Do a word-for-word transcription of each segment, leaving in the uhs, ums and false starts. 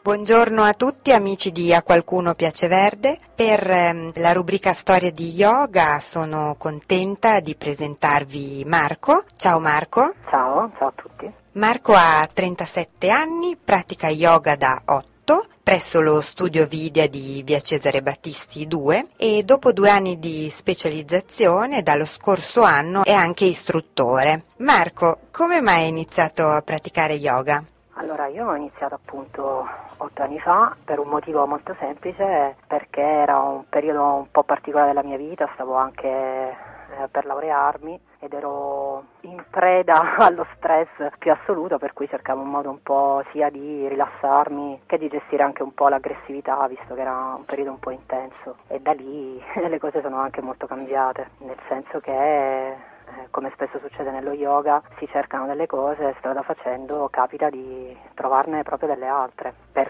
Buongiorno a tutti amici di A Qualcuno Piace Verde. Per ehm, la rubrica Storia di Yoga sono contenta di presentarvi Marco. Ciao Marco. Ciao, ciao a tutti. Marco ha trentasette anni, pratica yoga da otto presso lo studio Vidya di via Cesare Battisti due e dopo due anni di specializzazione dallo scorso anno è anche istruttore. Marco, come mai hai iniziato a praticare yoga? Allora, io ho iniziato appunto otto anni fa per un motivo molto semplice, perché era un periodo un po' particolare della mia vita, stavo anche eh, per laurearmi ed ero in preda allo stress più assoluto, per cui cercavo un modo un po' sia di rilassarmi che di gestire anche un po' l'aggressività, visto che era un periodo un po' intenso, e da lì le cose sono anche molto cambiate, nel senso che Eh, come spesso succede nello yoga, si cercano delle cose, strada facendo capita di trovarne proprio delle altre, per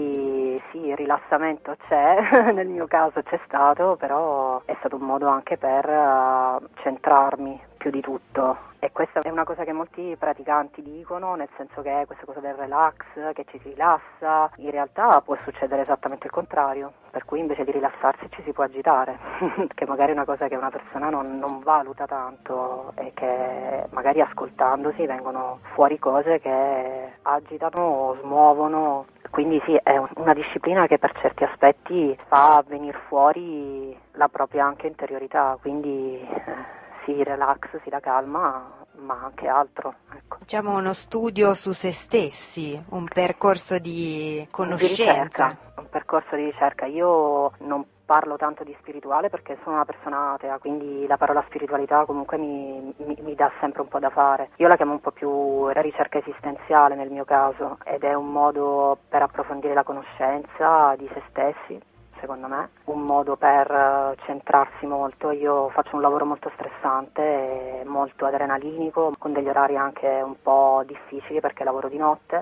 cui sì, il rilassamento c'è, nel mio caso c'è stato, però è stato un modo anche per uh, centrarmi più di tutto. E questa è una cosa che molti praticanti dicono, nel senso che questa cosa del relax, che ci si rilassa, in realtà può succedere esattamente il contrario, per cui invece di rilassarsi ci si può agitare, che magari è una cosa che una persona non, non valuta tanto e che magari ascoltandosi vengono fuori cose che agitano o smuovono. Quindi sì, è una disciplina che per certi aspetti fa venire fuori la propria anche interiorità, quindi eh, sì, relax, sì, la calma, ma anche altro. Ecco. Diciamo uno studio su se stessi, un percorso di conoscenza. Di ricerca, un percorso di ricerca. Io non parlo tanto di spirituale perché sono una persona atea, quindi la parola spiritualità comunque mi, mi, mi dà sempre un po' da fare. Io la chiamo un po' più ricerca esistenziale nel mio caso, ed è un modo per approfondire la conoscenza di se stessi, secondo me, un modo per centrarsi molto. Io faccio un lavoro molto stressante, molto adrenalinico, con degli orari anche un po' difficili perché lavoro di notte,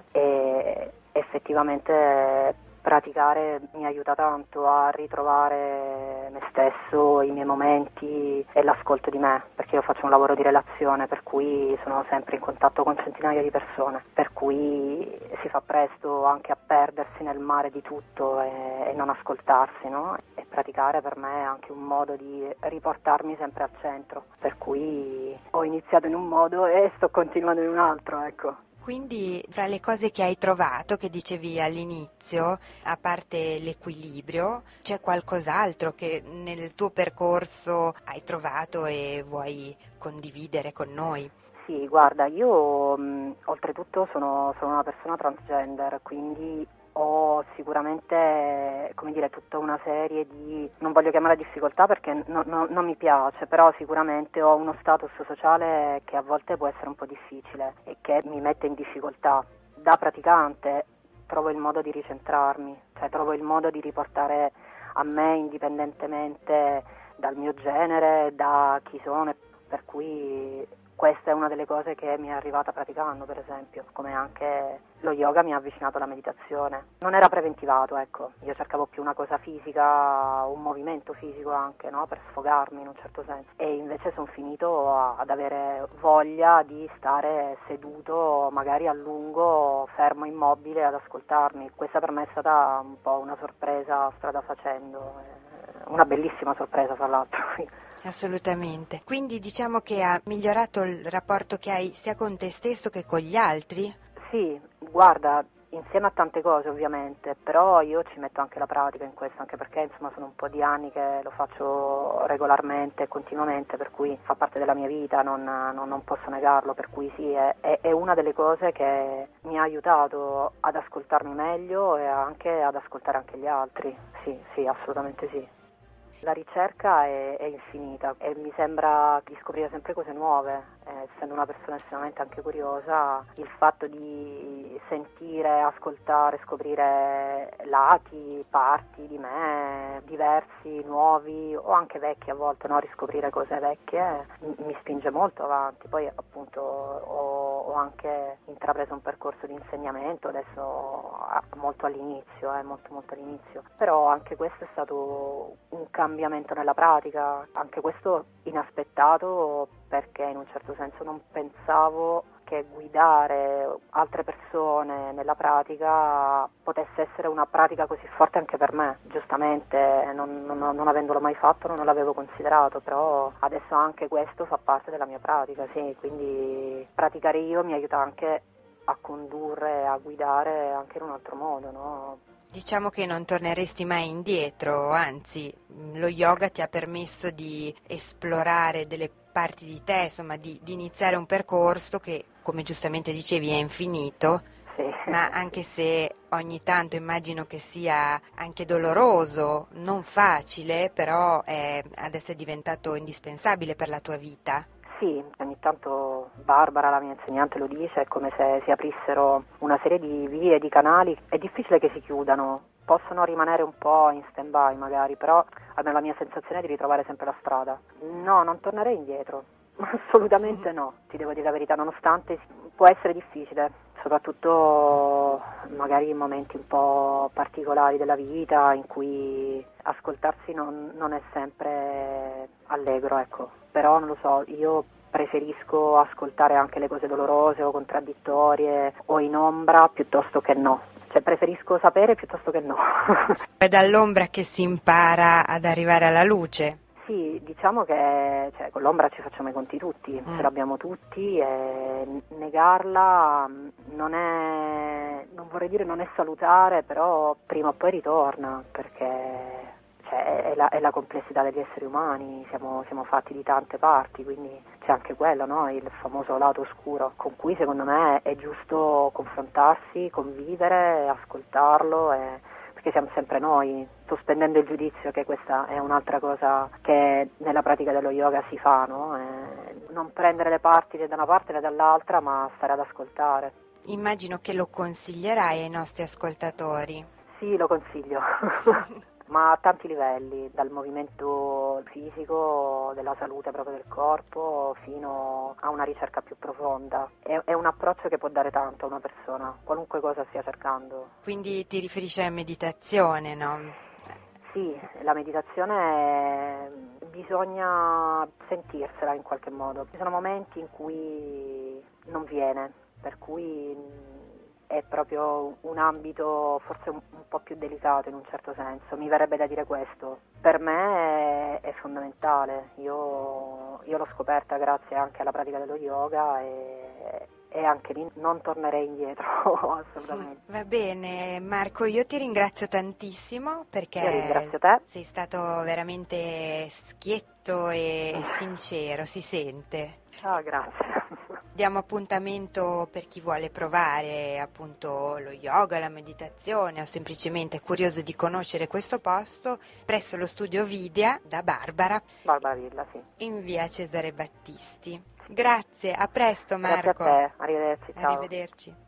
e effettivamente praticare mi aiuta tanto a ritrovare me stesso, i miei momenti e l'ascolto di me, perché io faccio un lavoro di relazione, per cui sono sempre in contatto con centinaia di persone, per cui si fa presto anche a perdersi nel mare di tutto e, e non ascoltarsi, no? E praticare per me è anche un modo di riportarmi sempre al centro, per cui ho iniziato in un modo e sto continuando in un altro, ecco. Quindi fra le cose che hai trovato, che dicevi all'inizio, a parte l'equilibrio, c'è qualcos'altro che nel tuo percorso hai trovato e vuoi condividere con noi? Sì, guarda, io mh, oltretutto sono, sono una persona transgender, quindi ho sicuramente, come dire, tutta una serie di, non voglio chiamare difficoltà perché no, no, non mi piace, però sicuramente ho uno status sociale che a volte può essere un po' difficile e che mi mette in difficoltà. Da praticante trovo il modo di ricentrarmi, cioè trovo il modo di riportare a me, indipendentemente dal mio genere, da chi sono, per cui questa è una delle cose che mi è arrivata praticando, per esempio, come anche lo yoga mi ha avvicinato alla meditazione. Non era preventivato, ecco, io cercavo più una cosa fisica, un movimento fisico anche, no? Per sfogarmi in un certo senso, e invece sono finito a, ad avere voglia di stare seduto, magari a lungo, fermo, immobile, ad ascoltarmi. Questa per me è stata un po' una sorpresa strada facendo, una bellissima sorpresa tra l'altro. Assolutamente. Quindi diciamo che ha migliorato il rapporto che hai sia con te stesso che con gli altri? Sì, guarda, insieme a tante cose ovviamente, però io ci metto anche la pratica in questo, anche perché insomma sono un po' di anni che lo faccio regolarmente e continuamente, per cui fa parte della mia vita, non, non, non posso negarlo, per cui sì, è, è, è una delle cose che mi ha aiutato ad ascoltarmi meglio e anche ad ascoltare anche gli altri. Sì, sì, assolutamente sì. La ricerca è, è infinita e mi sembra di scoprire sempre cose nuove, eh, essendo una persona estremamente anche curiosa, il fatto di sentire, ascoltare, scoprire lati, parti di me, diversi, nuovi o anche vecchi a volte, no? Riscoprire cose vecchie mi, mi spinge molto avanti. Poi appunto ho, ho anche intrapreso un percorso di insegnamento, adesso molto all'inizio, eh, molto molto all'inizio, però anche questo è stato un cambiamento nella pratica, anche questo inaspettato, perché in un certo senso non pensavo che guidare altre persone nella pratica potesse essere una pratica così forte anche per me. Giustamente, non, non, non avendolo mai fatto, non l'avevo considerato, però adesso anche questo fa parte della mia pratica, sì, quindi praticare io mi aiuta anche a condurre, a guidare anche in un altro modo, no? Diciamo che non torneresti mai indietro, anzi, lo yoga ti ha permesso di esplorare delle parti di te, insomma, di, di iniziare un percorso che, come giustamente dicevi, è infinito, sì. Ma anche se ogni tanto immagino che sia anche doloroso, non facile, però è, adesso è diventato indispensabile per la tua vita. Sì, ogni tanto Barbara, la mia insegnante, lo dice, è come se si aprissero una serie di vie, di canali, è difficile che si chiudano, possono rimanere un po' in stand-by magari, però almeno la mia sensazione è di ritrovare sempre la strada. No, non tornerei indietro, assolutamente no, ti devo dire la verità, nonostante può essere difficile, soprattutto magari in momenti un po' particolari della vita in cui ascoltarsi non, non è sempre allegro, ecco. Però non lo so, io preferisco ascoltare anche le cose dolorose o contraddittorie o in ombra piuttosto che no, cioè preferisco sapere piuttosto che no. È dall'ombra che si impara ad arrivare alla luce. Sì, diciamo che cioè, con l'ombra ci facciamo i conti tutti, Mm. ce l'abbiamo tutti e negarla non è, non vorrei dire non è salutare, però prima o poi ritorna, perché cioè, è, la, è la complessità degli esseri umani, siamo, siamo fatti di tante parti, quindi c'è anche quello, no? Il famoso lato oscuro, con cui secondo me è giusto confrontarsi, convivere, ascoltarlo, e, perché siamo sempre noi, sospendendo il giudizio, che questa è un'altra cosa che nella pratica dello yoga si fa, no? E non prendere le parti né da una parte né dall'altra, ma stare ad ascoltare. Immagino che lo consiglierai ai nostri ascoltatori. Sì, lo consiglio. Ma a tanti livelli, dal movimento fisico, della salute proprio del corpo, fino a una ricerca più profonda. È, è un approccio che può dare tanto a una persona, qualunque cosa stia cercando. Quindi ti riferisci alla meditazione, no? Sì, la meditazione bisogna sentirsela in qualche modo. Ci sono momenti in cui non viene, per cui è proprio un ambito forse un, un po' più delicato in un certo senso, mi verrebbe da dire questo. Per me è, è fondamentale, io, io l'ho scoperta grazie anche alla pratica dello yoga e, e anche lì non tornerei indietro assolutamente. Va bene Marco, io ti ringrazio tantissimo perché Io ringrazio te. Sei stato veramente schietto e sincero, si sente. Ah, grazie. Diamo appuntamento per chi vuole provare appunto lo yoga, la meditazione o semplicemente è curioso di conoscere questo posto presso lo studio Vidya da Barbara. Barbara Villa, sì. In via Cesare Battisti. Grazie, a presto Marco. Grazie a te, arrivederci, ciao. Arrivederci.